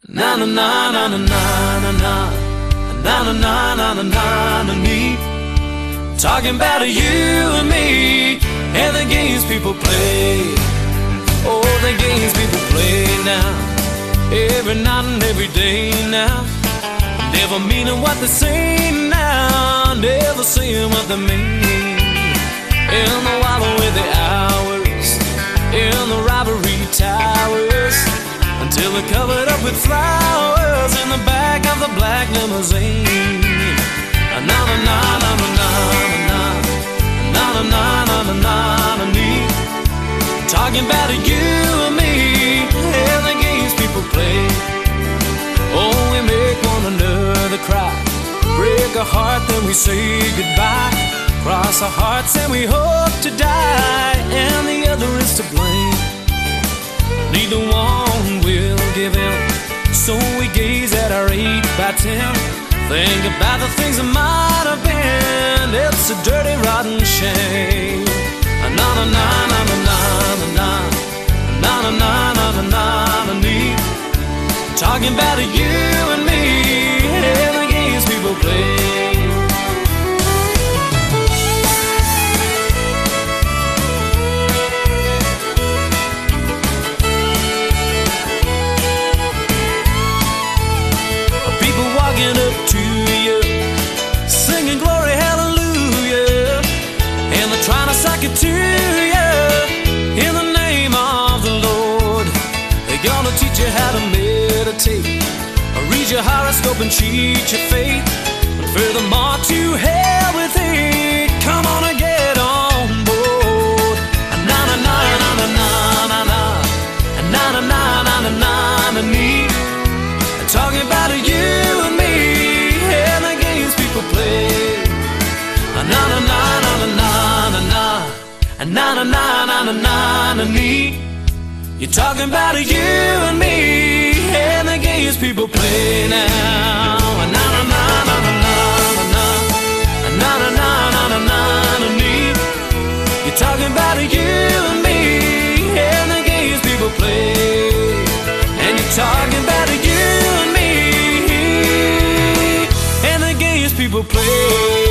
Na na na na na na na na na na na na na na na me. Talking about you and me and the games people play. Oh, the games people play now, every night and every day now. Never meaning what they say now, never saying what they mean. In the wild with the hours, in the robbery towers, until they're covered up with flowers in the back of the black limousine. Na na na na na na na na na na na na na me. Talking about you and me and the games people play. Oh, we make one another cry, break a heart, then we say goodbye. Cross our hearts and we hope to die, and the other is to blame. Neither one will give in, so we gaze at our 8x10. Think about the things that might have been. It's a dirty, rotten shame. Na na na na na na na na na na na na na na me. Talking about you and me and the games people play. People walking up to you, singing glory hallelujah, and they're trying to suck it to you in the name of the Lord. They're gonna teach you how to meditate, read your horoscope and cheat your fate, but furthermore to hell with it. Come on and get on board. Na na na na na na na na na na na na na na na me. Talking about you and me and the games people play. Na na na na na na na na na na na na na na me. You're talking about you and me and the games people play now. Na na na na na na na na na na na na na me. You're talking about you and me and the games people play. And you're talking about you and me and the games people play.